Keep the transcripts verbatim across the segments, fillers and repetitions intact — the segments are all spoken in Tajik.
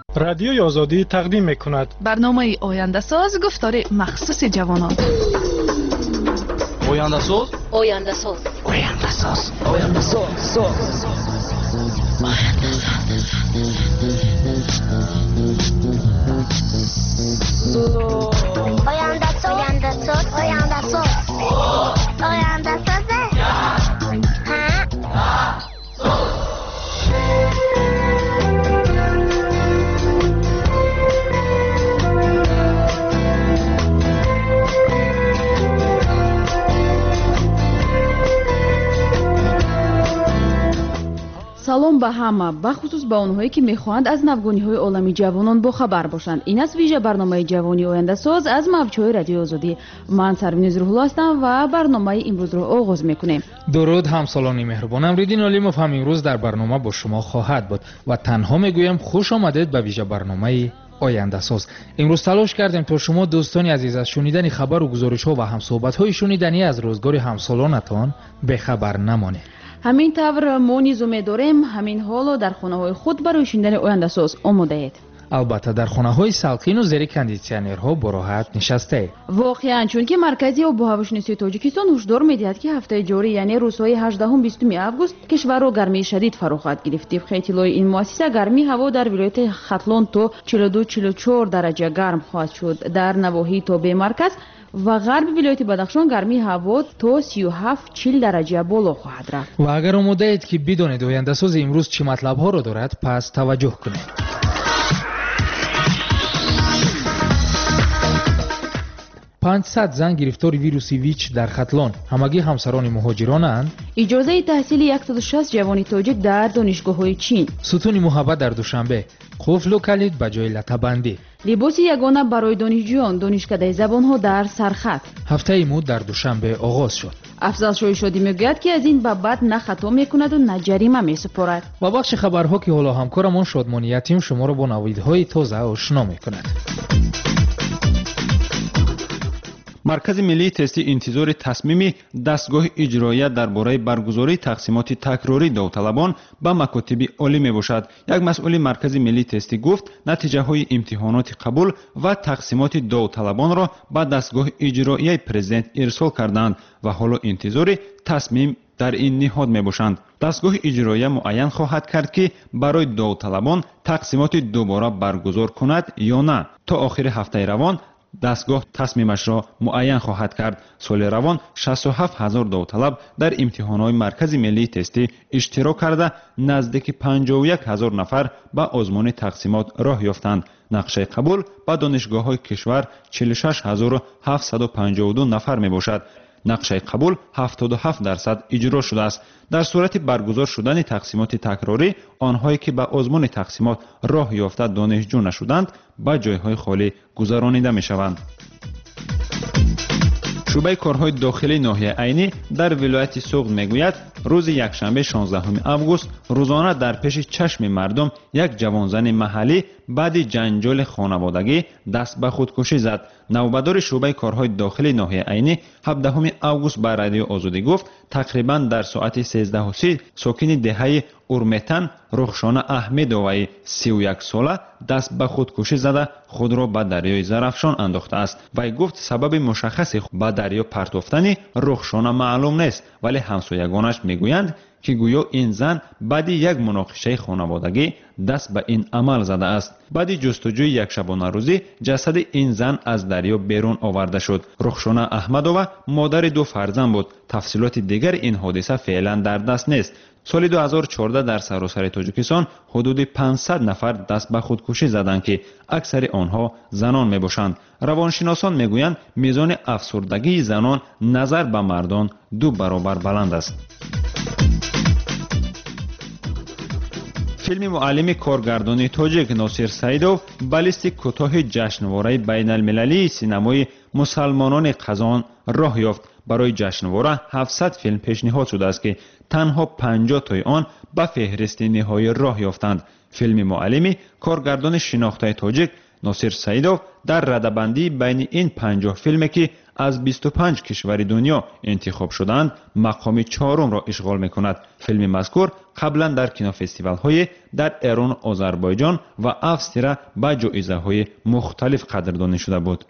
رادیوی آزادی تقدیم می‌کند برنامه آینده ساز گفتار مخصوص جوانان. آینده ساز آینده ساز آینده ساز آینده ساز آینده ساز آینده ساز آینده ساز آینده ساز салом ба ҳама, бахусус ба онҳое ки мехоҳанд аз навгониҳои олами ҷавонон бохабар бошанд. Ин аст вижа барномаи ҷавони ояндасоз аз мавҷҳои радиои озодӣ. ман Сарвинуз Рӯҳулло ҳастам ва барномаи имрӯзро оғоз мекунем. дуруд ҳамсолони меҳрубон, Амриддин Олимов ҳам имрӯз дар барнома бо шумо хоҳад буд ва танҳо мегӯям хуш омадед ба вижа барномаи ояндасоз. имрӯз талош кардем то шумо дӯстони азиз аз шунидани хабару гузоришҳо ва ҳамсӯҳбатҳои шуниданӣ аз рӯзгори ҳамсолонатон бехабар намонед. ҳамин тавр мо низу медорем ҳамин ҳоло дар хонаҳои худ барои шунидани ояндасоз омодаед. албатта дар хонаҳои салқину зери кондитсионерҳо бо роҳат нишастаед. воқеан чунки маркази обу ҳавошиносии тоҷикистон ҳушдор медиҳад ки ҳафтаи ҷорӣ яъне рӯзҳои ҳаждаҳум бистуми август кишварро гармии шадид фаро хоҳад гирифт. тибқи иттилои ин муассиса гармии ҳаво дар вилояти Хатлон то чилу ду чилу чор дараҷа гарм хоҳад шуд. дар навоҳии тобе марказ ва ғарби вилояти Бадахшон гармии ҳаво то сию ҳафт чил дараҷа боло хоҳад рафт. ва агар омодаед ки бидонед ояндасози имрӯз чӣ матлабҳоро дорад, пас таваҷҷӯҳ кунед. панҷсад зан гирифтори вируси ВИЧ дар Хатлон ҳамагӣ ҳамсарони муҳоҷиронанд. иҷозаи таҳсили сад و шаст ҷавони тоҷик дар донишгоҳҳои Чин. сутуни муҳаббат дар Душанбе. қуфлу калид ба ҷои латабандӣ. либоси ягона барои донишҷӯён, донишкадаи забонҳо дар сархат. ҳафтаи муд дар Душанбе оғоз шуд. Афзал Шоишодӣ мегӯяд ки аз ин ба баъд на хато мекунаду на ҷарима месупорад. ва бахши хабарҳо ки ҳоло ҳамкорамон Шодмони Ятим шуморо бо наводҳои тоза ошно мекунад. маркази миллии тести интизори тасмими дастгоҳи иҷроия дар бораи баргузории тақсимоти такрории довталабон ба макотиби олӣ мебошад. як масъули маркази миллии тестӣ гуфт натиҷаҳои имтиҳоноти қабул ва тақсимоти довталабонро ба дастгоҳи иҷроияи президент ирсол карданд ва ҳоло интизори тасмим дар ин ниҳод мебошанд. дастгоҳи иҷроия муайян хоҳад кард ки барои довталабон тақсимоти дубора баргузор кунад ё на. то охири ҳафтаи равон дастгоҳ тасмимашро муайян хоҳад кард. соли равон шасту ҳафт ҳазор довталаб дар имтиҳонҳои маркази миллии тестӣ иштирок карда наздики панҷоҳу як ҳазор нафар ба озмуни тақсимот роҳ ёфтанд. нақшаи қабул ба донишгоҳҳои кишвар чилу шаш ҳазору ҳафтсаду панҷоҳу ду нафар мебошад. нақшаи қабул ҳафтоду ҳафт дарсад иҷро шудааст. дар сурати баргузор шудани тақсимоти такрорӣ онҳое ки ба озмуни тақсимот роҳ ёфта донишҷӯ нашуданд ба ҷойҳои холӣ гузаронида мешаванд. шӯъбаи корҳои дохилии ноҳияи айнӣ дар вилояти Суғд мегӯяд рӯзи якшанбе шонздаҳуми август рӯзона дар пеши чашми мардум як ҷавонзани маҳаллӣ баъди ҷанҷоли хонаводагӣ даст ба худкушӣ зад. навбадори шӯъбаи корҳои дохилии ноҳияи айнӣ ҳабдаҳуми август ба радиои Озодӣ гуфт тақрибан дар соати сездаҳу си сокини деҳаи Урметан Рухшона Аҳмедоваи сию як сола даст ба худкушӣ зада худро ба дарёи Зарафшон андохтааст. вай гуфт сабаби мушаххаси ба дарё партофтани Рухшона маълум нест, вале ҳамсоягонаш мегӯянд ки гӯё ин зан баъди як муноқишаи хонаводагӣ даст ба ин амал задааст. баъди ҷустуҷӯи якшабонарӯзӣ ҷасади ин зан аз дарё берун оварда шуд. Рухшона Аҳмадова модари ду фарзанд буд. тафсилоти дигари ин ҳодиса феълан дар даст нест. соли ду ҳазору чордаҳ дар саросари Тоҷикистон ҳудуди панҷсад нафар даст ба худкушӣ заданд ки аксари онҳо занон мебошанд. равоншиносон мегӯянд мизони афсурдагии занон назар ба мардон ду баробар баланд аст. филми муаллими коргардони тоҷик Носир Саидов ба листи кӯтоҳи ҷашнвораи байналмилалии синамои мусалмонони Қазон роҳ ёфт. барои ҷашнвора ҳафтсад филм пешниҳод шудааст ки танҳо панҷоҳ тои он ба феҳристи ниҳоӣ роҳ ёфтанд. филми муаллими коргардони шинохтаи тоҷик ناصر سعیدов در رده‌بندی بین این پنجاه فیلمی که از بیست و پنج کشور دنیا انتخاب شدند مقام چهارم را اشغال می‌کند. فیلم مذکور قبلا در کینوفستیوال‌های در ایران، آذربایجان و افسرا با جایزه‌های مختلف قدردانی شده بود.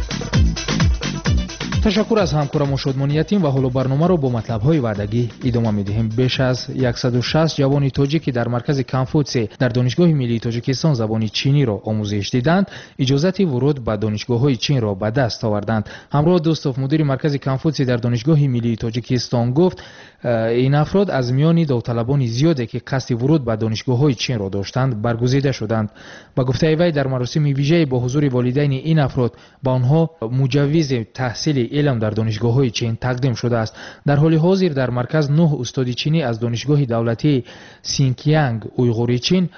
تشکر از همکارم شادمانیتیم و حالا برنامه رو با مطلب‌های وعدگی ادامه می‌دهیم. بیش از صد و شصت جوان تاجیکی در مرکز کنفوتسی در دانشگاه ملی تاجیکستان زبان چینی را آموزش دیدند، اجازت ورود به دانشگاه‌های چین را به دست آوردند. همراه دوستوف مدیر مرکز کنفوتسی در دانشگاه ملی تاجیکستان گفت این افراد از میان داوطلبان زیادی که قصد ورود به دانشگاه‌های چین را داشتند برگزیده شدند. با گفته وی در مراسم ویژه با حضور والدین این افراد با آنها مجوز تحصیل علم در دانشگاه‌های چین تقدیم شده است. در حال حاضر در مرکز نه استاد چینی از دانشگاه دولتی سینکیانگ اویغوری چین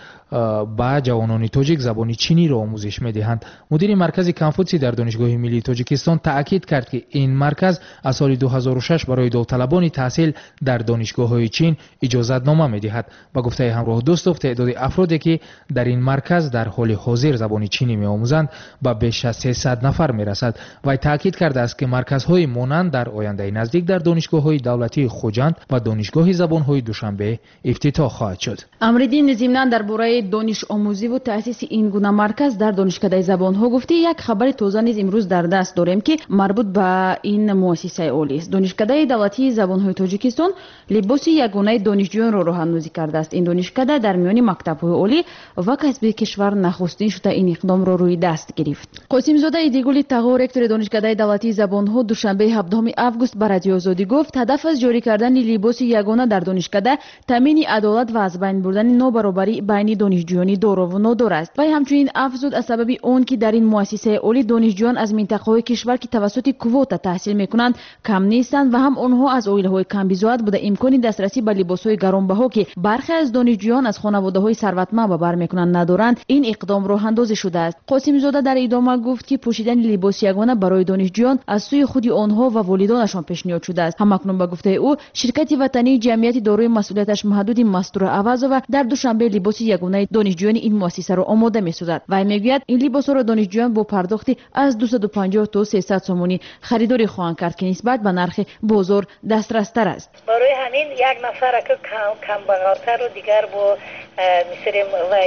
با جوانان تاجیک زبان چینی را آموزش می‌دهند. مدیر مرکز کنفوتسی در دانشگاه ملی تاجیکستان تاکید کرد که این مرکز از سال دو هزار و شش برای داوطلبان تحصیل در دانشگاه‌های چین اجازت نامه می‌دهد. با گفته همراه دوستوف تعداد افرادی که در این مرکز در حال حاضر زبان چینی می‌آموزند با بیش از سیصد نفر می‌رسد. و تاکید کرده است که مرکزهای مانند در آینده نزدیک در دانشگاه‌های دولتی خوجند و دانشگاه زبان‌های دوشنبه افتتاح خواهد شد. امریدین ضمناً درباره دانش آموزی و تأسیس این گونه مرکز در دانشکده زبان‌ها گفته یک خبر تازه نیز امروز در دست داریم که مربوط به این مؤسسه عالی است. دانشکده دولتی زبان‌های تاجیکستان لباس یگانه دانشجویان را راه‌اندازی کرده است. این دانشکده در میان مکتب‌های عالی و کسبی کشور نخستین شده این اقدام را روی دست گرفت. قاسم زاده ایدگل تغو رکتور دانشکده دولتی زبان‌ها دوشنبه هفدهم آگوست به رادیو آزادی گفت هدف از جاری کردن لباس یگانه در دانشکده تامین عدالت و از بین بردن نابرابری بین دانشجویان دور و نادار است. و همچنین افزود از سبب اون که در این مؤسسه عالی دانشجویان از منطقه‌های کشور که توسط کوتا تحصیل می‌کنند کم نیستند و هم آنها از عائله‌های کم بزاعت بوده امکان دسترسی به لباس‌های گرانبها که برخی از دانشجویان از خانواده‌های ثروتمند به بر می‌کنند ندارند این اقدام راه اندازی شده است. قاسم زاده در ادامه گفت که پوشیدن لباس یگانه برای دانشجویان از سوی خود آنها و والدانشان پیشنهاد شده است. همکنون به گفته او شرکت وطنی جمعیت دارای مسئولیتش محدود مستور عوض در دوشنبه لباس یگانه دانشجویان این مؤسسه را آماده می‌سازد. و میگوید این لباس را دانشجویان با پرداخت از دویست و پنجاه تا سیصد سومونی خریداری خواهند کرد که نسبت به نرخ بازار دسترس‌تر است. برای همین یک نفر که کم کم بغلتر و دیگر با می‌سریم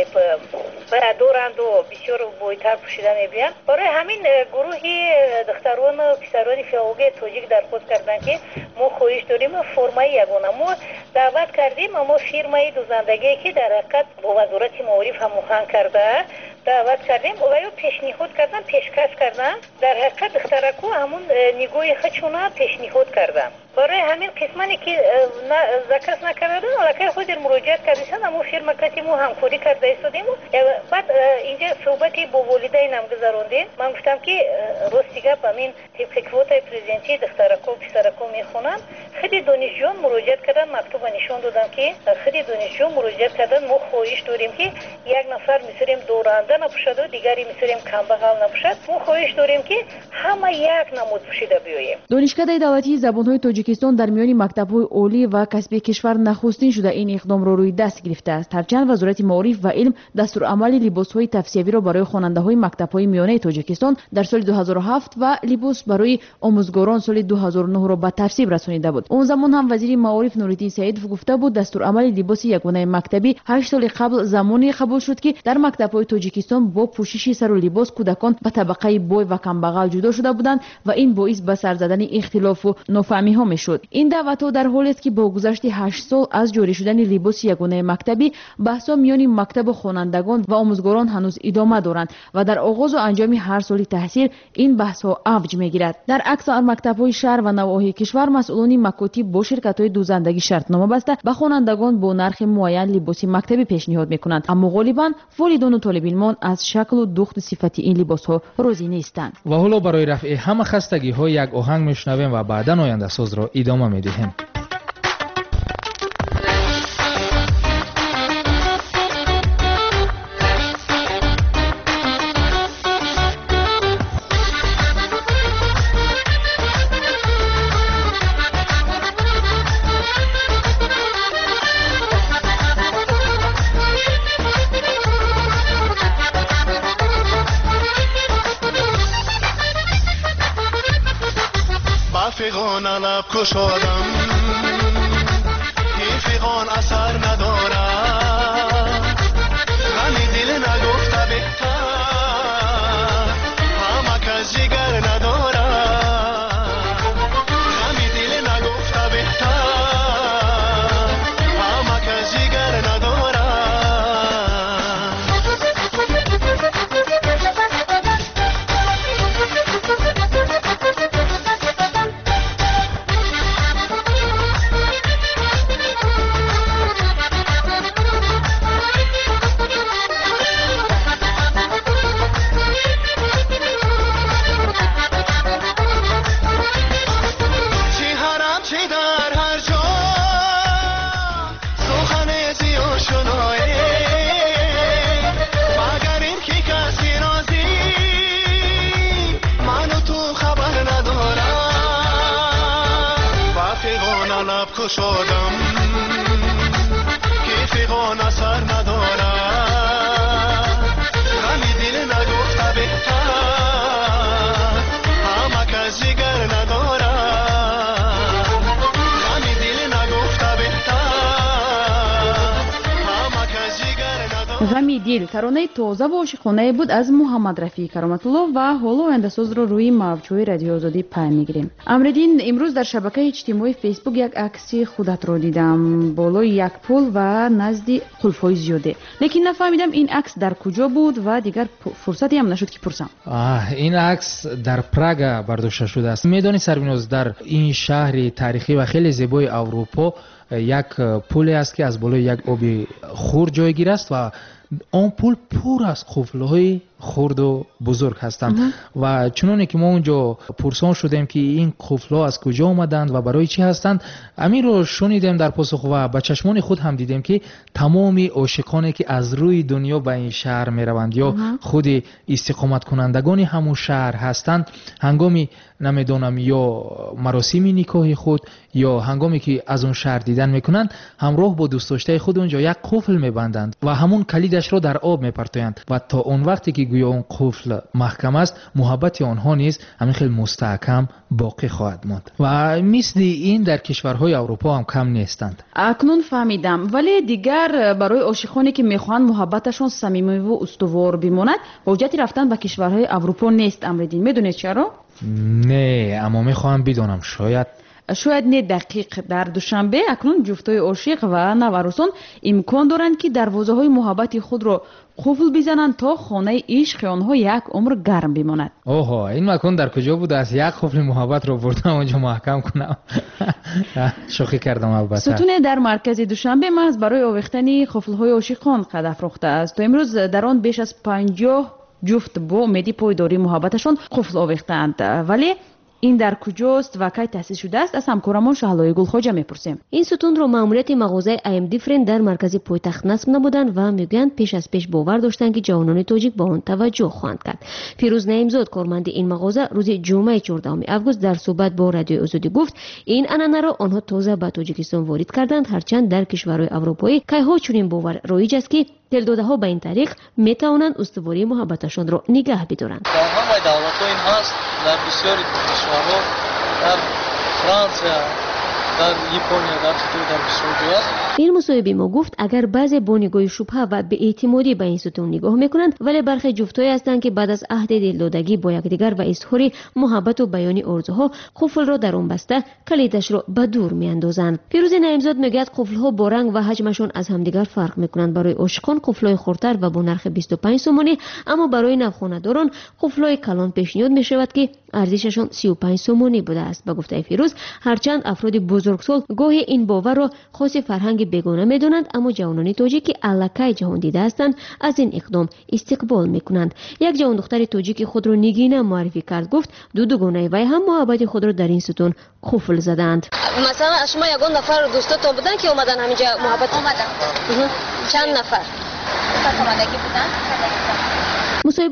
و دورند و بسیار بویتر پوشیده می‌بینیم. برای همین گروهی دختران و پسران فیاوگی تاجیک درخواست کردن که ما خواهش داریم فرمای یگانه ما دعوت کردیم اما فیرمای دوزندگی که در حقیقت با وزارت معارف هم مخان کرده دعوت کردیم و یا پیشنهاد کردن پیشکش کردن در حقیقت دخترکو همون نگاه خودشونه پیشنهاد کردن. برای همین قسمانی که ذکر نکردن ولی خود مراجعت کردن اما فیرما کتی مو همکاری کرده ایستادیم و بعد اینجا صحبتی با والدین هم گذروندیم. من گفتم که راستیگه همین طبق کوتای پرزیدنتی دخترکو پسرکو میخونن. خیلی دانشجویان مراجعت کردن مکتوب نشون دادم که خیلی دانشجویان مراجعت کردن ما خواهش داریم که یک نفر می‌سریم دورنده نپوشد و دیگری می‌سریم کمبغل نپوشد. ما خواهش داریم که همه یک نمود پوشیده بیاییم. دانشکده دولتی زبان‌های تاجیکستان در میان مکتب‌های عالی و کسبی کشور نخستین شده این اقدام را روی دست گرفته است. هرچند وزارت معارف و علم دستورالعمل لباس‌های تفسیری را برای خواننده‌های مکتب‌های میانه تاجیکستان در سال دو هزار و هفت و لباس برای آموزگاران سال دو هزار و نه را به تصویب رسانیده بود. اون زمان هم وزیر معارف نورالدین سعیدov گفته بود دستورالعمل لباس یگانه مکتبی هشت سال قبل زمانی قبول شد که در مکتب‌های تاجیکستان با پوشش سر و لباس کودکان به طبقه بوی و کمبغل جدا شده بودند و این باعث به سر زدن اختلاف و نافهمی‌ها میشد. این دعوت‌ها در حالی است که با گذشت هشت سال از جاری شدن لباس یگانه مکتبی بحث‌ها میان مکتب و خوانندگان و آموزگاران هنوز ادامه دارند و در آغاز و انجام هر سال تحصیل این بحث‌ها اوج می‌گیرد. در اکثر مکتب‌های شهر و نواحی کشور مسئولان مکاتب با شرکت‌های دوزندگی شرطنامه بسته به خوانندگان با نرخ معین لباس مکتبی پیشنهاد می‌کنند، اما غالباً والدان و طالب علمان از شکل و دوخت صفتی این لباس‌ها راضی نیستند. و حالا برای رفع همه خستگی‌ها یک آهنگ میشنویم و بعداً آینده ساز را ادامه می‌دهیم. فیغان لب کشادم این فیغان اثر ندارد غمی دل نگفته بهتر همه کس جگر ندارد غمی دل نگفته بهتر همه کس جگر ندارد کشادم که فیغان اثر ندارد غمی دل نگفته بهتر همه کس جگر ندارد غمی دل نگفته بهتر همه کس جگر ندارد. غمی دل таронаи тоза ва ошиқонае буд аз муҳаммад рафии кароматулло ва ҳоло ояндасозро рӯи мавҷҳои радиои озодӣ паем мегирем. Амридин, имрӯз дар шабакаи иҷтимоии фейсбук як акси худатро дидам болои як пул ва назди қулфҳои зиёде, лекин нафаҳмидам ин акс дар куҷо буд ва дигар фурсате ҳам нашуд ки пурсам. ин акс дар Прага бардошта шудааст. Медони Сарвиноз, дар ин шаҳри тарихӣ ва хеле зебои Аврупо як пуле аст ки аз болои як оби хур ҷойгир аст ва он пул пур аз қуфлҳои хурду бузург ҳастанд ва чуноне ки мо онҷо пурсон шудем ки ин қуфлҳо аз куҷо омаданд ва барои чӣ ҳастанд, аминро шунидем дар посух ва ба чашмони худ ҳам дидем ки тамоми ошиқоне ки аз рӯи дунё ба ин шаҳр мераванд ё худи истиқоматкунандагони ҳамун шаҳр ҳастанд, ҳангоми намедонам ё маросими никоҳи худ ё ҳангоме ки аз он шаҳр дидан мекунанд, ҳамроҳ бо дӯстдоштаи худ онҷо як қуфл мебанданд ва ҳамун калидашро дар об мепартоянд ва то он вақте ки гӯё он қуфл маҳкам аст, муҳаббати онҳо низ ҳамин хел мустаҳкам боқӣ хоҳад монд ва мисли ин дар кишварҳои Аврупо ҳам кам нестанд. акнун фаҳмидам, вале дигар барои ошиқоне ки мехоҳанд муҳаббаташон самимиву устувор бимонад, ҳоҷати рафтан ба кишварҳои Аврупо нест. Амридин, медонед чаро? Не, аммо мехоҳам бидонам, шояд шояд не дақиқ. Дар душанбе акнун ҷуфтои ошиқ ва наварусон имкон доранд ки дарвозаҳои муҳаббати худро қуфл бизананд то хонаи ишқи онҳо як умр гарм бимонад. оҳо, ин макон дар куҷо будааст? як қуфли муҳаббатро бурдам онҷо маҳкам кунам. шӯхӣ кардам албатта. сутуне дар маркази душанбе маҳз барои овехтани қуфлҳои ошиқон қад афрохтааст. То имрӯз дар он беш аз панҷоҳ ҷуфт бо умеди пойдории муҳаббаташон қуфл овехтаанд. вале ин дар куҷост ва кай таъсис шудааст? аз ҳамкорамон Шаҳлои Гулхоҷа мепурсем. ин сутунро маъмурияти мағозаи ай эм Different дар маркази пойтахт насб намуданд ва мегӯянд пеш аз пеш бовар доштанд ки ҷавонони тоҷик ба он таваҷҷӯҳ хоҳанд кард. Фирӯз Наимзод, корманди ин мағоза, рӯзи ҷумъаи чордаҳуми август дар суҳбат бо Радиои Озодӣ гуфт, ин анъанаро онҳо тоза ба Тоҷикистон ворид карданд, ҳарчанд дар кишварҳои аврупоӣ кайҳо чунин бовар роиҷ аст ки телдодаҳо ба ин тариқ метавонанд устувории муҳаббаташонро нигаҳ бидоранд. дар ҳамаи давлатҳо ин ҳаст, дар бисёри кишварҳо, дар Франсия, дар Япония, дар Хитой, дар бисёр ҷо аст. ин мусоҳиби мо гуфт, агар баъзе бо нигоҳи шубҳа ва беэътимодӣ ба ин сутун нигоҳ мекунанд, вале бархе ҷуфтҳое ҳастанд ки баъд аз аҳди дилдодагӣ бо якдигар ва изҳори муҳаббату баёни орзуҳо қуфлро дар он баста калидашро ба дур меандозанд. Фирӯзи Наимзод мегӯяд, қуфлҳо бо ранг ва ҳаҷмашон аз ҳамдигар фарқ мекунанд. барои ошиқон қуфлҳои хурдтар ва бо нархи бисту панҷ сомонӣ, аммо барои навхонадорон қуфлҳои калон пешниҳод мешавад ки арзишашон сию панҷ сомонӣ будааст. ба гуфтаи Фирӯз, ҳарчанд афроди бузургсол гоҳе ин боварро хоси фарҳанги бегона медонанд, аммо ҷавонони тоҷик ки аллакай ҷаҳондида ҳастанд, аз ин иқдом истиқбол мекунанд. як ҷавондухтари тоҷики худро нигина муаррифӣ кард, гуфт ду дугонаи вай ҳам муҳаббати худро дар ин сутун қуфл заданд. масалан шумо ягон нафар дӯстотон будан ки омадан ҳаминҷа муҳаббат омадан? чанд нафар? мусоҳибаи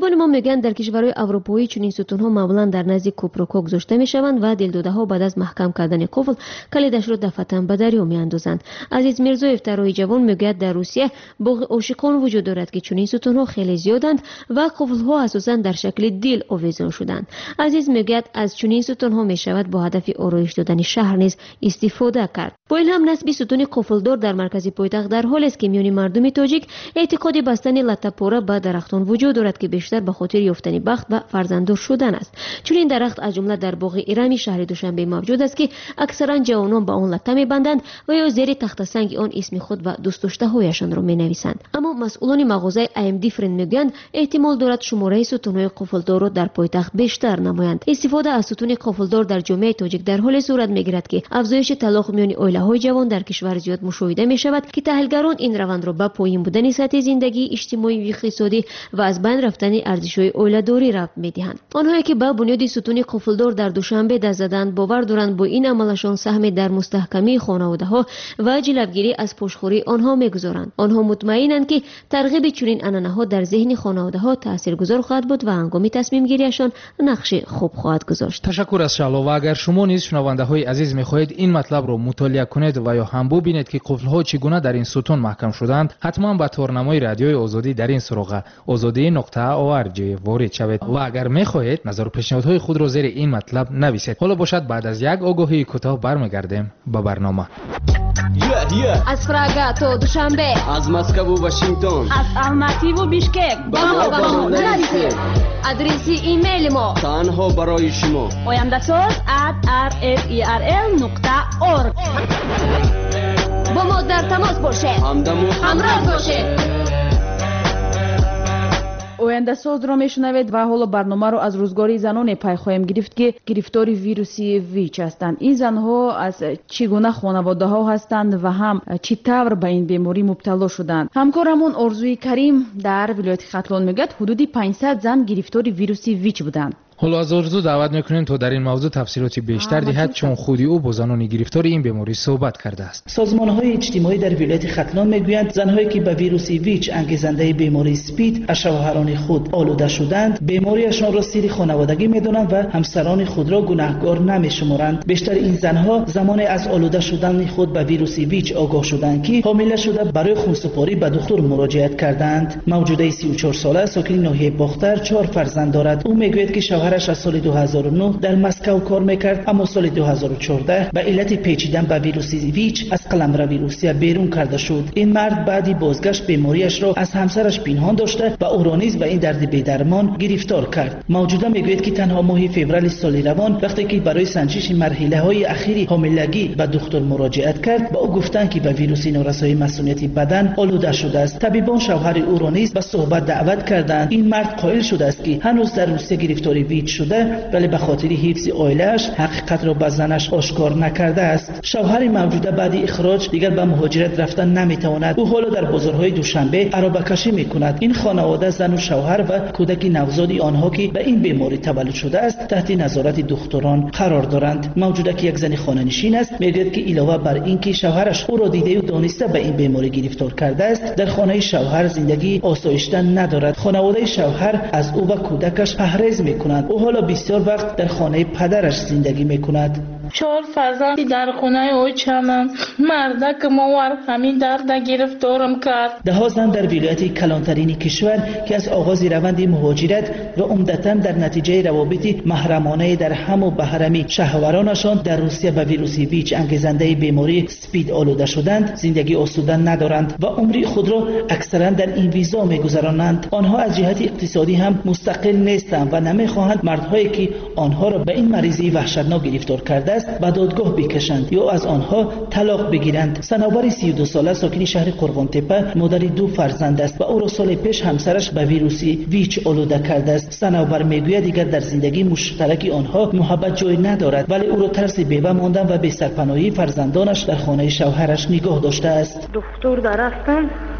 طبیبان ما میگن در کشورهای اروپایی چنین ستونها معمولا در نزد کوپروکا گذاشته میشوند و دلداده‌ها بعد از محکم کردن قفل کلیدش را دفعتاً به دریا میاندازند. عزیز میرزا طراحی جوان میگوید در روسیه باغ عاشقان وجود دارد که چنین ستونها خیلی زیادند و قفل‌ها اساساً در شکل دل آویزان شدند. عزیز میگوید از چنین ستونها میشود با هدف آرایش دادن شهر نیز استفاده کرد. با این هم نصب ستون قفلدار در مرکز پایتخت در حال است که میان مردم تاجیک اعتقاد بستن لطه‌پاره به درختان وجود دارد که بیشتر به خاطر یافتن بخت و فرزنددار شدن است. چون این درخت از جمله در باغ ایرانی شهر دوشنبه موجود است که اکثرا جوانان به آن لطه میبندند و یا زیر تخت سنگ آن اسم خود و دوست داشته هایشان را مینویسند. اما مسئولان مغازه ام دی فرند میگویند احتمال دارد شماره ستون‌های قفلدار را در پایتخت بیشتر نمایند. استفاده از ستون قفلدار در جامعه تاجیک در حال صورت میگیرد که افزایش طلاق میان عائله‌های جوان در کشور زیاد مشاهده میشود که تحلیلگران این روند را به پایین بودن سطح زندگی اجتماعی و اقتصادی و از بین رفتن ارزش‌های عائله‌داری ربط می‌دهند. آنهایی که به بنیاد ستون قفلدار در دوشنبه دست زدند باور دارند با این عملشان سهم در مستحکمی خانواده‌ها و جلوگیری از پشتخوری آنها می‌گذارند. آنها مطمئنند که ترغیب چنین عنعنه‌ها در ذهن خانواده‌ها تاثیرگذار خواهد بود و هنگام تصمیم گیریشان نقش خوب خواهد گذاشت. تشکر از شعلا. و اگر شما نیز شنونده‌های عزیز می‌خواهید این مطلب را مطالعه کنید و یا هم ببینید که قفل‌ها چگونه در این ستون محکم شدند، حتما به تورنمای رادیوی آزادی در این سراغ آزادی نقطه او ار جی وارد شوید و اگر می‌خواهید نظر و پیشنهادهای خود را زیر این مطلب نویسید. حالا باشد بعد از یک آگاهی کوتاه برمیگردیم به برنامه. از پراگ تا دوشنبه، از مسکو و واشنگتن، از الماتی و بیشکک با ما با ما نرسید. آدرسی ایمیل ما تنها برای شما oyandasaz at r f e r l نقطه org. با ما در تماس باشید، همراه باشید. ояндасоз ро мешунавед ва ҳоло барномаро аз рӯзгори заноне пай хоҳем гирифт ки гирифтори вируси вич ҳастанд. ин занҳо аз чӣ гуна хонаводаҳо ҳастанд ва ҳам чӣ тавр ба ин беморӣ мубтало шуданд. ҳамкорамон орзуи карим дар вилояти хатлон мегӯяд ҳудуди панҷсад зан гирифтори вируси вич буданд. حالا از آرزو دعوت میکنیم تا در این موضوع تفصیلات بیشتر دهد چون خودی او با زنان گرفتار این بیماری صحبت کرده است. سازمان‌های اجتماعی در ولایت ختلان میگویند زنهایی که به ویروس ویچ انگیزنده بیماری اسپید از شوهران خود آلوده شدند بیماریشان را سیر خانوادگی میدانند و همسران خود را گناهکار نمیشمارند. بیشتر این زنها زمانی از آلوده شدن خود به ویروس ویچ آگاه شدند که حامله شده برای خونسپاری به دکتر مراجعت کردند. موجوده سی و چهار ساله ساکن ناحیه باختر چهار فرزند دارد. او میگوید که شوهر از سال دو هزار و نه در مسکو کار میکرد اما سال دو هزار و چهارده به علت پیچیدن به ویروس ویچ از قلمرو روسیه بیرون کرده شد. این مرد بعدی بازگشت بیماریش را از همسرش پنهان داشته و او را نیز به این درد بی‌درمان گرفتار کرد. موجوده میگوید که تنها ماه فوریه سال روان وقتی که برای سنجش مرحله های اخیری حاملگی به دکتر مراجعت کرد با او گفتند که به ویروس نارسایی مسئولیت بدن آلوده شده است. طبیبان شوهر او را نیز به صحبت دعوت کردند. این مرد قائل شده است که هنوز در روسیه گرفتاری ویچ شده ولی به خاطر حفظ عائله‌اش حقیقت را به زنش آشکار نکرده است. شوهر موجوده بعد اخراج دیگر به مهاجرت رفتن نمیتواند. او حالا در بازارهای دوشنبه عربه کشی میکند. این خانواده زن و شوهر و کودک نوزاد آنها که به این بیماری تولد شده است تحت نظارت دکتران قرار دارند. موجوده که یک زن خانه‌نشین است میگوید که علاوه بر اینکه شوهرش او را دیده و دانسته به این بیماری گرفتار کرده است در خانه شوهر زندگی آسایشته ندارد. خانواده شوهر از او و کودکش پرهیز میکنند. او حالا بسیار وقت در خانه پدرش زندگی میکند. چهار فرزندی در خانه اوچمم مرده که موار همین درد گرفتارم کرد. ده زن در ولایت کلانترین کشور که از آغاز روند مهاجرت و عمدتاً در نتیجه روابط محرمانه در هم و بهرمی شهوارانشان در روسیه به ویروس ویچ انگیزنده بیماری اسپید آلوده شدند زندگی آسوده ندارند و عمر خود را اکثرا در این ویزا میگذرانند. آنها از جهت اقتصادی هم مستقل نیستند و نمیخواهند مردهایی که آنها را به این مریضی وحشتناک گرفتار کرده به دادگاه بکشند یا از آنها طلاق بگیرند. صنوبر سی و دو ساله ساکن شهر قربان تپه مادر دو فرزند است و او را سال پیش همسرش به ویروس ویچ آلوده کرده است. صنوبر میگوید دیگر در زندگی مشترک آنها محبت جای ندارد ولی او را ترس بیوه ماندن و بی سرپناهی فرزندانش در خانه شوهرش نگاه داشته است. دکتر رفتم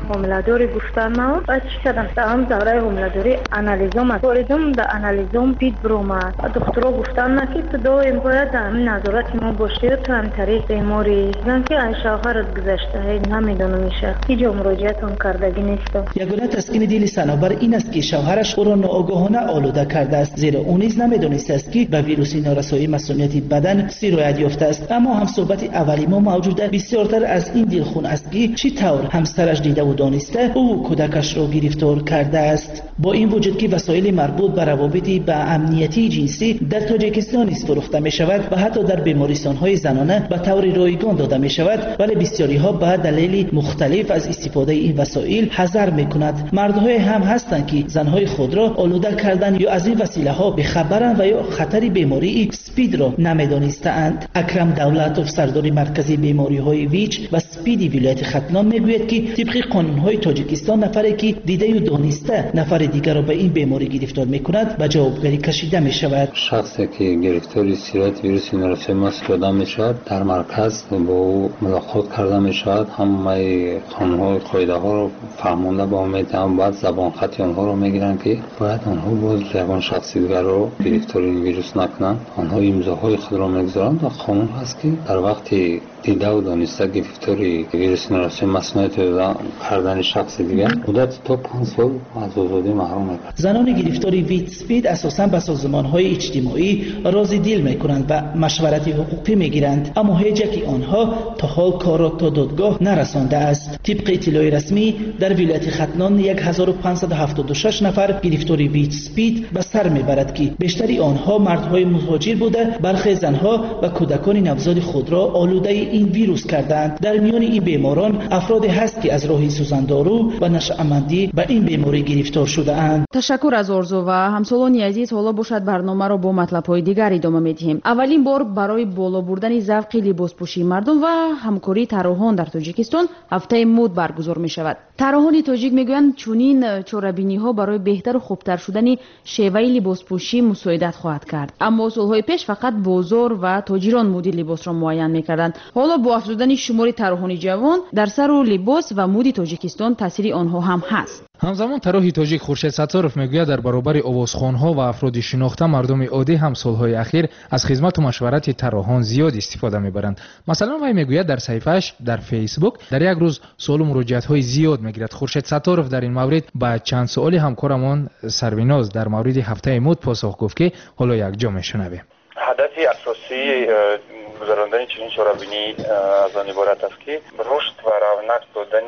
حامله‌داری گفتن ما و چی کردم تمام دوره حامله‌داری آنالیزم کردم در آنالیزم پید برومد دکترها گفتن نه که تو دائم باید همین نظارت ما باشی تو هم طریق بیماری زن که شوهرت گذشته نمیدونم میشه هیچ مراجعت هم کردگی نیست. یگانه تسکین دل صنوبر این است که شوهرش او را ناآگاهانه آلوده کرده است زیرا او نیز نمیدونسته است که به ویروس نارسایی مسمومیت بدن سیرایت یافته است. اما هم صحبت اولی ما موجوده بسیارتر از این دلخون است که چی طور همسرش دیده و دانسته او کودکش را گرفتار کرده است. با این وجود که وسایل مربوط به روابط به امنیتی جنسی در تاجیکستان نیز فروخته می شود و حتی در بیمارستان‌های زنانه به طور رایگان داده می شود، ولی بسیاری ها به دلیل مختلف از استفاده این وسایل حذر می کند. مردهای هم هستند که زنهای خود را آلوده کردن یا از این وسیله ها بخبرند و یا خطر بیماری اسپید را نمیدانستند. اکرم دولتوف سردار مرکزی بیماری های ویچ و اسپید ولایت ختلان میگوید که طبق قانون های تاجیکستان نفری که دیده و دانسته نفر دیگر را به این بیماری گرفتار میکند به جوابگری کشیده می شود. شخصی که گرفتار سیرایت ویروس نارسایی ماسک شده می شود در مرکز با او ملاقات کرده می شود. همه قانون‌های قاعده ها رو فهمانده با امید هم باید زبان خطی آنها رو میگیرند که باید آنها باز یگان شخصی دیگر رو گرفتار این ویروس نکنند. آنها امضاهای خود را میگذارند و قانون هست که در وقتی دیده و دانسته گرفتاری ویروس نارسایی مسمومیت کردن شخص دیگر مدت تا پنج سال از آزادی محروم می‌کند. زنان گرفتاری ویت اسپید اساساً به سازمان‌های اجتماعی راضی دل می‌کنند و مشورت حقوقی می‌گیرند، اما هیچ یک آنها تا حال کار را تا دادگاه نرسانده است. طبق اطلاع رسمی در ولایت ختلان هزار و پانصد و هفتاد و شش نفر گرفتاری ویت اسپید به سر می‌برد که بیشتری آنها مردهای مهاجر بوده. برخی زنها و کودکان نوزاد خود را آلوده این ویروس کردند. در میان این بیماران افرادی هست که از راه سوزاندارو و نشأه‌مندی به این بیماری گرفتار شده اند. تشکر از آرزو و همسالانی عزیز. حالا باشد برنامه را با مطلب‌های دیگر ادامه می‌دهیم. اولین بار برای بالا بردن ذوق لباسپوشی مردم و همکاری طراحان در تاجیکستان هفته مد برگزار می‌شود. طراحان تاجیک میگویند چنین چاره‌بینی‌ها برای بهتر و خوبتر شدن شیوه لباسپوشی مساعدت خواهد کرد. اما سال‌های پیش فقط بازار و تاجران مد لباس را معین می‌کردند. حالا با افزودن شمار طراحان جوان در سر و لباس و مد تاجیکستان تاثیر آنها هم هست. همزمان طراح تاجیک خورشید ستارов میگوید در برابر آوازخوان‌ها و افراد شناخته مردم عادی هم سال‌های اخیر از خدمت و مشورت طراحان زیاد استفاده می‌برند. مثلا وی میگوید در صفحه‌اش در فیسبوک در یک روز سوال و مراجعات‌های زیاد می‌گیرد. خورشید ستارов در این مورد با چند سوالی همکارمان سرویناز در مورد هفته مد پاسخ گفت که حالا یک جا می‌شنویم. هدف اساسی گذراندن چنین چاره‌بینی از آن عبارت است که رشد و رونق دادن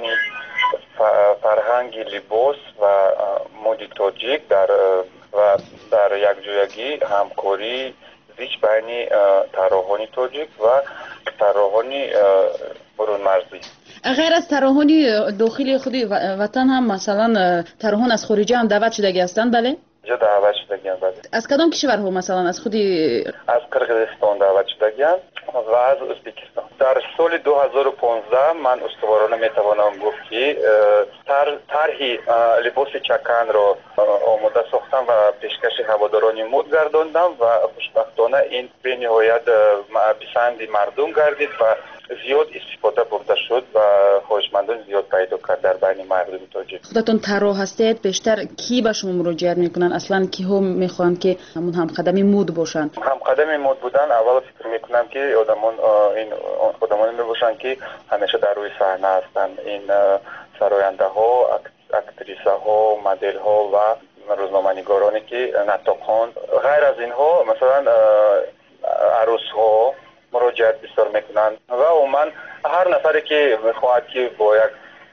فرهنگ لباس و مد تاجیک در و در یکجایگی همکاری ویچ بین طراحان تاجیک و طراحان برون مرزی. غیر از طراحان داخلی خود وطن هم مثلا طراحان از خارج هم دعوت شدگی هستند؟ بله جا دعوت شدگیان. بله. از کدام کشورها مثلا از خودی؟ از قرقیزستان دعوت شدگیان و از ازبکستان. در سال دو هزار و پانزده من استوارانه میتوانم گفت که طرح لباس چکن را آماده ساختم و پیشکش هواداران مد گرداندم و خوشبختانه این به نهایت پسند مردم گردید و زیاد استفاده برده شد و خواهشمندان زیاد پیدا کرد در بین مردم تاجیک. خودتون طراح هستید، بیشتر کی به شما مراجعت میکنن؟ اصلا کی هم میخوان که همون هم قدم مد باشن؟ هم قدم مد بودن اول فکر میکنم که آدمان این آدمانی میباشن که همیشه در روی صحنه هستن. این سراینده ها، اکتریسه ها، مدل ها و روزنامه‌نگارانی که نطاقان. غیر از اینها مثلا عروس ها مراجعت بسیار میکنند و عموما هر نفری که میخواهد که با یک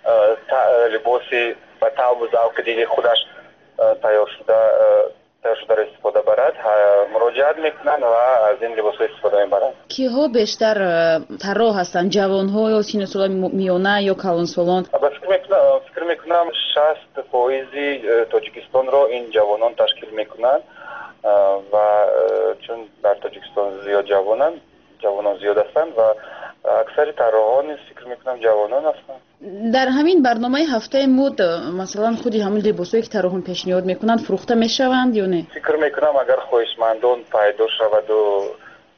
لباسی و طعم و ذوق دیگه خودش تیار شده تیار شده را استفاده برد مراجعت میکنند و از این لباس ها استفاده میبرند. کیها بیشتر طراح هستند؟ جوان ها یا سن سال میانه یا کلانسالان؟ فکر میکنم فکر میکنم شصت درصد تاجیکستان را این جوانان تشکیل میکنند و چون در تاجیکستان زیاد جوانان جوانان زیاد هستند و اکثر طراحان فکر میکنم جوانان هستند. در همین برنامه هفته مد مثلا خودی همون لباسایی که طراحان پیشنهاد میکنند فروخته میشوند یا نه؟ فکر میکنم اگر خواهشمندان پیدا شود و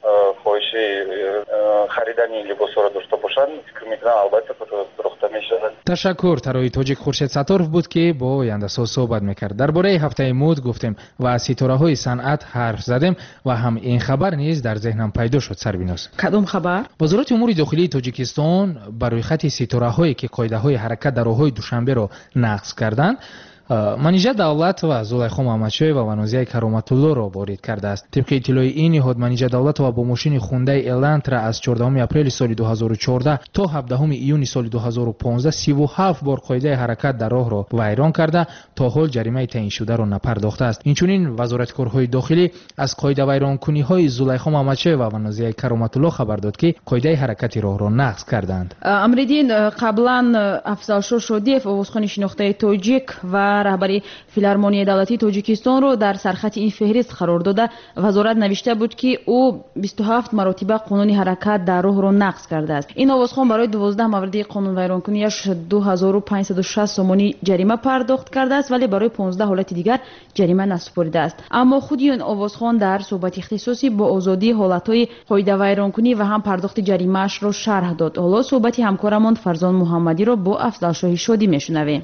хоҳиши харидан ин либосҳоро дошта бошанд фикр мекунам албатта фурӯхта мешавад. ташаккур. тарои тоҷик хуршед сатторов буд ки бо ояндасоз суҳбат мекард. дар бораи ҳафтаи мод гуфтем ва аз ситораҳои санъат ҳарф задем ва ҳам ин хабар низ дар зеҳнам пайдо шуд. Сарбинос, кадом хабар? вазорати умури дохилии тоҷикистон ба рӯйхати ситораҳое ки қоидаҳои ҳаракат дар роҳҳои душанберо нақз карданд, манижа давлат ва зулайхо маҳмадшоева ва нозияи кароматуллоро ворид кардааст. тибқи иттилои ин ниҳод манижа давлатова бо мошини хундай элантра аз чордаҳуми апрели соли дуҳазору чордаҳ то ҳабдаҳуми июни соли дуҳазору понздаҳ сиву ҳафт бор қоидаи ҳаракат дар роҳро вайрон карда то ҳол ҷаримаи таъиншударо напардохтааст. инчунин вазорати корҳои дохилӣ аз қоидавайронкуниҳои зулайхо маҳмадшоева ва нозияи кароматулло хабар дод ки қоидаи ҳаракати роҳро нақз карданд. амридин қаблан афзалшор шодиев овозхони шинохтаи тоҷик ва раҳбари филармонияи давлатии тоҷикистонро дар сархати ин феҳрист қарор дода вазорат навишта буд ки ӯ бисту ҳафт маротиба қонуни ҳаракат дар роҳро нақз кардааст. ин овозхон барои дувоздаҳ мавриди қонунвайронкунияш ду ҳазору панҷсаду шаст сомонӣ ҷарима пардохт кардааст, вале барои понздаҳ ҳолати дигар ҷарима насупоридааст. аммо худи он овозхон дар суҳбати ихтисосӣ бо озодии ҳолатҳои қоидавайронкунӣ ва ҳам пардохти ҷаримаашро шарҳ дод. ҳоло суҳбати ҳамкорамон Фарзон Муҳаммадиро бо Афзалшоҳи Шодӣ мешунавем.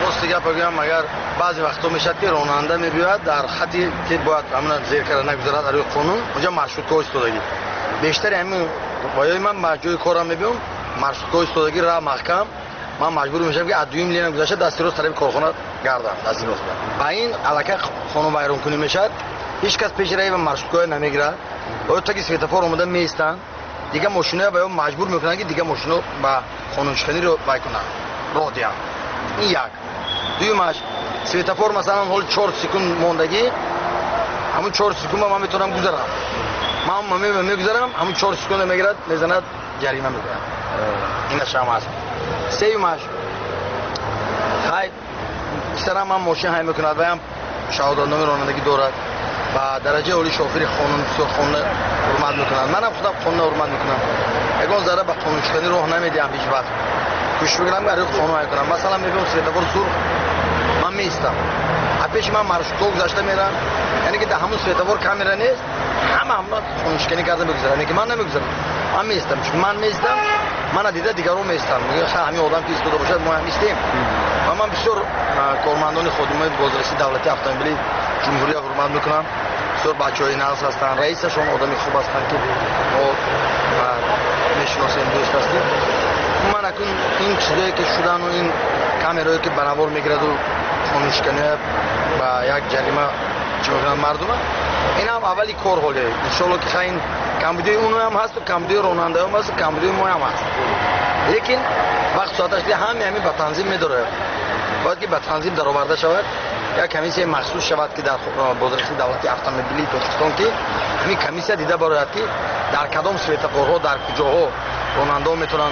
баъзе вақтҳо мешавад ки ронанда мебиёяд дар хати ки бояд амна зер карда нагузарад дар рӯи қонун, онҷа маршрутка истодагӣ. бештари ҳамин боёи ман ба ҷои корам мебиём, маршрутка истодагӣ ра маҳкам, ман маҷбур мешавам ки аз дуюм линия гузашта дасти рост тарафи корхона гардам, дасти рост. ба ин аллакай қонунвайронкунӣ мешавад. ҳеҷ кас пеши раи ва маршруткаҳо намегирад. бояд таки светофор омада меистанд, дигар мошинаҳо ба ё маҷбур мекунанд ки дигар мошинаҳо ба қонуншиканиро вай кунанд, роҳ диҳанд. ин як. дуюмаш светофор масалан ҳол чор секунд мондагӣ, ҳамун чор секунд ман метавонам гузарам. ман мегузарам, ҳамун чор секунд мегирад, мезанад, ҷарима мекунад. инаш ҳам аст. сеюмаш хай кисара ман мошин ҳай мекунад, ваям шаҳодатноми ронандагӣ дорад. ба дараҷаи оли шофири қонун бисёр қонуна ҳурмат мекунад. манам худам қонуна ҳурмат мекунам. ягон зара ба қонуншиканӣ роҳ намедиҳам ҳеҷ вақт. кӯшиш мекунам ки ҳар қонун ҳай кунам. масалан мебинам светофор сурх ман меистам, аз пеши ман маршрутҳо гузашта мерам, яъне ки дар ҳамун светофор камера нест, ҳама ҳама қонуншиканӣ карда мегузарад, яъне ки ман намегузарам, ман меистам, чунки ман меистам, мана дида дигарон меистам, ҳамин одам ки истода бошад мо ҳам истем. ва ман бисёр кормандони ходимои бозрасии давлати автомобили ҷумҳурия ҳурмат мекунам. бисёр бачаҳои нағз ҳастанд, раисашон одами хуб ҳастанд ки мо мешиносем, дӯст ҳастем. ман акун ин чизое ки шудану ин камерое ки ба навор мегираду қонуншиканиҳо ба як ҷарима чӣ мекунанд мардума, инам аввали кор ҳоле. иншоалло ки хай ин камбудии уно ҳам ҳасту, камбудии ронандаҳо ҳасту, камбудии мо ҳам ҳаст. лекин вақт соаташ ди ҳами ҳами ба танзим медорад. бояд ки ба танзим дароварда шавад, як комиссия махсус шавад ки дар бозрасии давлати автомобили Тоҷикистон ки ҳамин комиссия дида барояд ки дар кадом светофорҳо дар куҷоҳо ронандаҳо метавонанд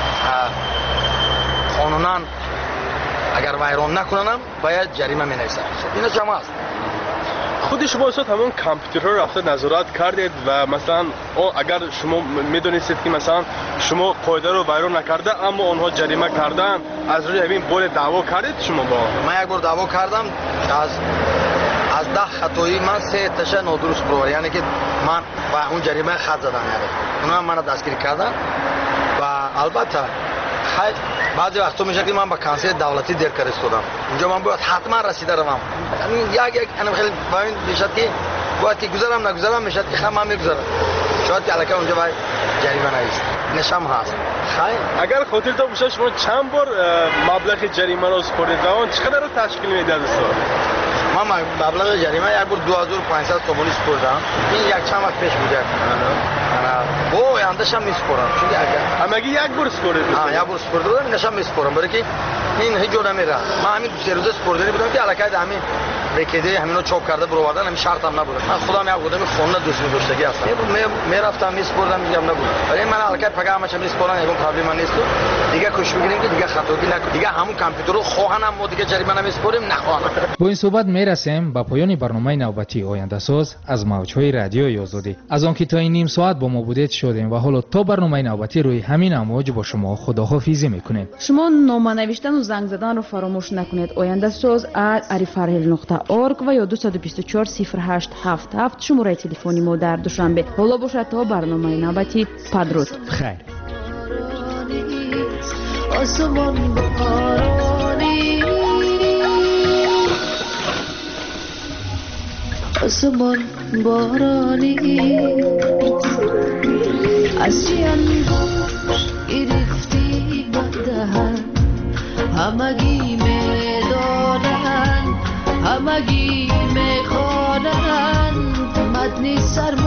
қонунан агар вайрон накунанам бояд ҷарима менависад. ина ҷам аст. худи шумо устод ҳамон компютерҳоро рафта назорат кардед ва масалан агар шумо медонистед ки масалан шумо қоидаро вайрон накарда аммо онҳо ҷарима карданд, аз рӯи ҳамин боре даъво кардед шумо? бо ман як бор даъво кардам, аз аз даҳ хатои ман се таша нодуруст бировар, яъне ки ман ба он ҷаримаи хат задам, яъне онҳо мана дастгирӣ карданд. ва албатта хай баъзе вақтҳо мешавад ки ман ба консери давлатӣ дерка растодам, онҷо ман бояд ҳатман расида равам. як як хеле ба ин мешавад ки бояд ки гузарам нагузарам, мешавад ки хай ман мегузарам, шояд ки аллакай онҷо вай ҷарима навист. нишам ҳаст. хай агар хотиртон бошад шумо чанд бор маблағи ҷаримаро супордед ва он чӣ қадаро ташкил медиҳад устод? ман маблағи ҷарима як бор ду ҳазору панҷсад сомонӣ супордам. ин як чанд вақт пеш буд. бо ояндашам месупорам, чунки ҳамагӣ як бор супоред? як бор супорда будам, инашам месупорам, барои ки ин ҳеҷ ҷо намерафт. ман ҳамин ду се рӯза супордани будам ки аллакай ҳамин рекедаи ҳамино чоп карда бировардан, ҳамин шартам набуд. ман худам як одами хона дӯстмедоштагӣ ҳастам, мерафтам месупордам, ҳеҷ набуд. вале ман аллакай пага ҳамаша месупорам, ягон проблема несту. дигар кӯшиш мекунем ки дигар хатогӣ накунем, дигар ҳамун компютерро хоҳанам мо дигар ҷарима намесупорем, нахоҳанам. бо ин суҳбат мерасем ба поёни барномаи навбатии ояндасоз аз мавҷҳои радиои озодӣ. аз он ки то ин ним соат با ما بودید شدیم و حالا تا برنامه نوبتی روی همین امواج با شما خداحافظی میکنیم. شما نامه نوشتن و زنگ زدن رو فراموش نکنید. آینده ساز ات arifarhel نقطه org و یا دو دو چهار صفر هشت هفت هفت شماره تلفنی ما در دوشنبه. حالا باشد تا برنامه نوبتی. پدرود خیر. آسمان بارانی آسمان بارانی از چی انگوش گرفتی بدهن همگی میدانن همگی میخوانن مدنی سر